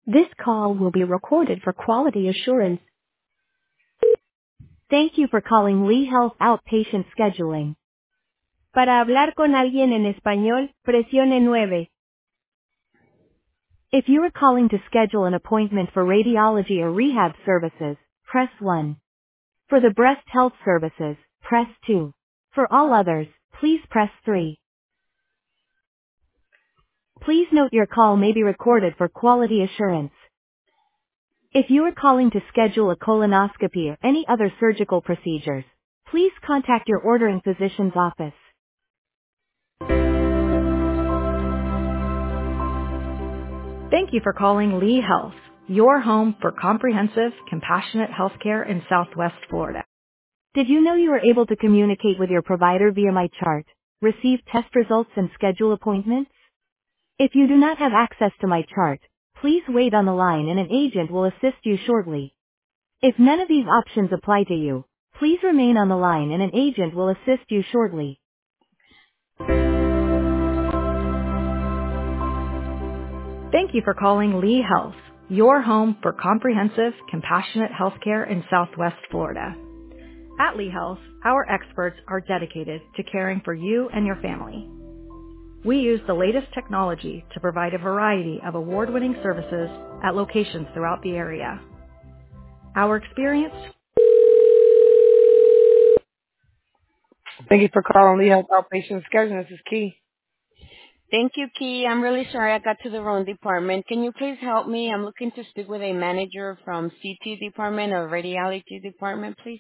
This call will be recorded for quality assurance. Thank you for calling Lee Health Outpatient Scheduling. Para hablar con alguien en español, presione 9. If you are calling to schedule an appointment for radiology or rehab services, press 1. For the breast health services, press 2. For all others, please press 3. Please note your call may be recorded for quality assurance. If you are calling to schedule a colonoscopy or any other surgical procedures, please contact your ordering physician's office. Thank you for calling Lee Health, your home for comprehensive, compassionate healthcare in Southwest Florida. Did you know you are able to communicate with your provider via MyChart, receive test results and schedule appointments? If you do not have access to MyChart, please wait on the line and an agent will assist you shortly. If none of these options apply to you, please remain on the line and an agent will assist you shortly. Thank you for calling Lee Health, your home for comprehensive, compassionate healthcare in Southwest Florida. At Lee Health, our experts are dedicated to caring for you and your family. We use the latest technology to provide a variety of award-winning services at locations throughout the area. Our experienced... Thank you for calling Lee Health Outpatient Scheduling. This is Key. Thank you, Key. I'm really sorry I got to the wrong department. Can you please help me? I'm looking to speak with a manager from CT department or radiology department, please.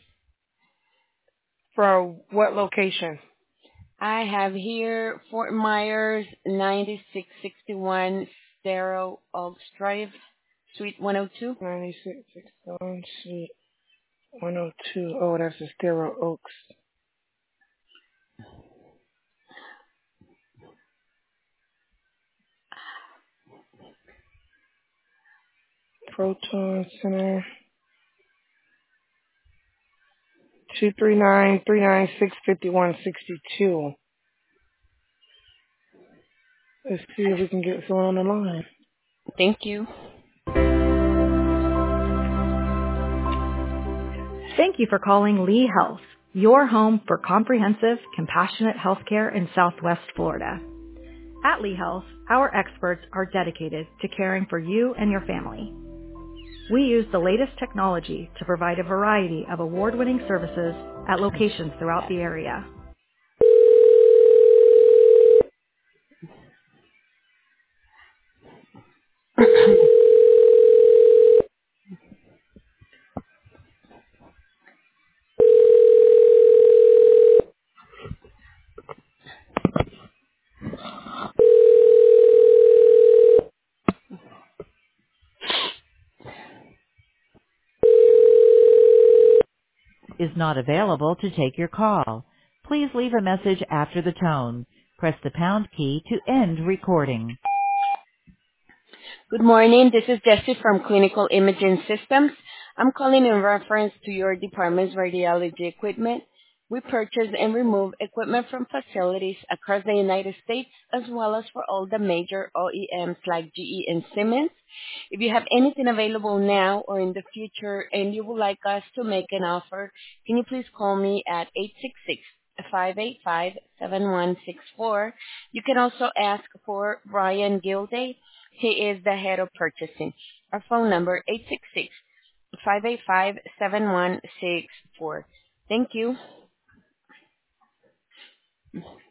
For what location? I have here Fort Myers, 9661 Stereo Oaks Drive, Suite 102. 9661 Suite 102. Oh, that's the Stereo Oaks. Proton Center. 239-396-5162. Let's see if we can get someone on the line. Thank you. Thank you for calling Lee Health, your home for comprehensive, compassionate healthcare in Southwest Florida. At Lee Health, our experts are dedicated to caring for you and your family. We use the latest technology to provide a variety of award-winning services at locations throughout the area. Is not available to take your call. Please leave a message after the tone. Press the pound key to end recording. Good morning. This is Jessie from Clinical Imaging Systems. I'm calling in reference to your department's radiology equipment. We purchase and remove equipment from facilities across the United States as well as for all the major OEMs like GE and Siemens. If you have anything available now or in the future and you would like us to make an offer, can you please call me at 866-585-7164. You can also ask for Brian Gilday. He is the head of purchasing. Our phone number, 866-585-7164. Thank you.